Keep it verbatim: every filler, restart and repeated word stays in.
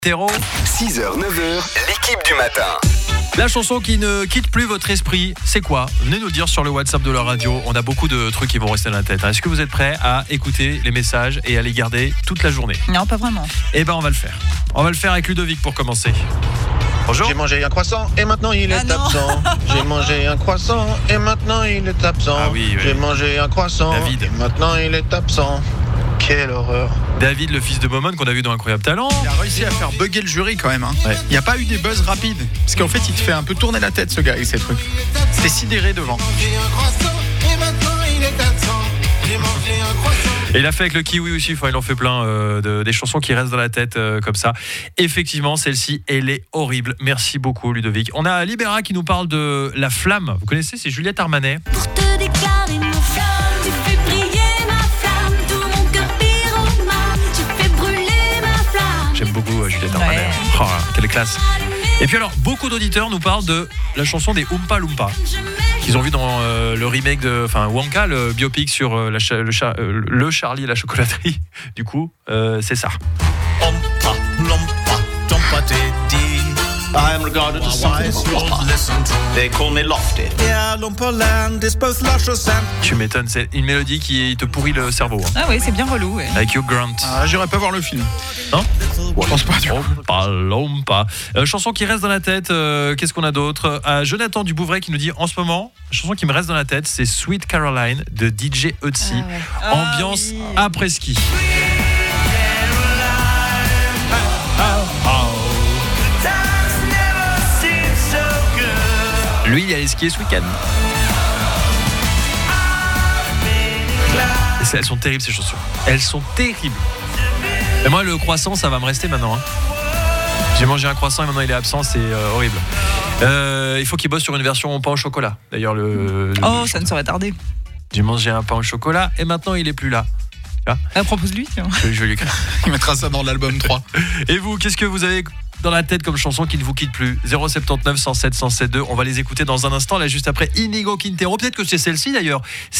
six heures neuf heures, l'équipe du matin. La chanson qui ne quitte plus votre esprit, c'est quoi? Venez nous le dire sur le WhatsApp de la radio. On a beaucoup de trucs qui vont rester dans la tête. Est-ce que vous êtes prêts à écouter les messages et à les garder toute la journée? Non, pas vraiment. Eh ben, on va le faire. On va le faire avec Ludovic pour commencer. Bonjour. J'ai mangé un croissant et maintenant il est Ah non. absent. J'ai mangé un croissant et maintenant il est absent. Ah oui, oui. J'ai mangé un croissant David. et maintenant il est absent. Quelle horreur. David, le fils de Momon qu'on a vu dans Incroyable Talent. Il a réussi à faire bugger le jury quand même. Hein. Ouais. Il n'y a pas eu des buzz rapides. Parce qu'en fait, il te fait un peu tourner la tête, ce gars, avec ces trucs. C'était sidéré devant. Et il a fait avec le kiwi aussi, enfin, il en fait plein euh, de, des chansons qui restent dans la tête euh, comme ça. Effectivement, celle-ci, elle est horrible. Merci beaucoup, Ludovic. On a Libera qui nous parle de La Flamme. Vous connaissez, c'est Juliette Armanet. Pour te déclarer mon flamme, tu fais briller ma flamme, tout mon cœur pyromane, tu fais brûler ma flamme. J'aime beaucoup euh, Juliette Armanet. Ouais. Oh, quelle classe. Et puis alors, beaucoup d'auditeurs nous parlent de la chanson des Oompa Loompa qu'ils ont vu dans euh, le remake de, enfin Wonka, le biopic sur euh, la cha- le, cha- euh, le Charlie et la chocolaterie. Du coup, euh, c'est ça. Ompa, Loompa, Tompa Teddy. I am regarded as something They call me lofty. Yeah, Loompa Land is both luscious and... Tu m'étonnes, c'est une mélodie qui te pourrit le cerveau. Hein. Ah oui, c'est bien relou. Ouais. Avec Hugh Grant. Ah, j'irai pas voir le film. Non ? Je pense pas, du coup. Oompa Loompa. Euh, chanson qui reste dans la tête, euh, qu'est-ce qu'on a d'autre? euh, Jonathan Dubouvray qui nous dit en ce moment, la chanson qui me reste dans la tête, c'est Sweet Caroline de D J Ötzi. Ah ouais. Ambiance Ah oui. après ski. Lui, il allait skier ce week-end. Et c'est- elles sont terribles ces chansons. Elles sont terribles. Et moi, le croissant, ça va me rester maintenant. Hein. J'ai mangé un croissant et maintenant il est absent, c'est euh, horrible. Euh, il faut qu'il bosse sur une version pain au chocolat. D'ailleurs, le. le- Oh, ça ne saurait tarder. J'ai mangé un pain au chocolat et maintenant il est plus là. Ah, propose-lui. tiens. Je, je vais lui écrire. Il mettra ça dans l'album trois. Et vous, qu'est-ce que vous avez dans la tête comme chanson qui ne vous quitte plus? zéro sept neuf, cent sept, cent sept deux. On va les écouter dans un instant, là juste après Inigo Quintero. Peut-être que c'est celle-ci d'ailleurs.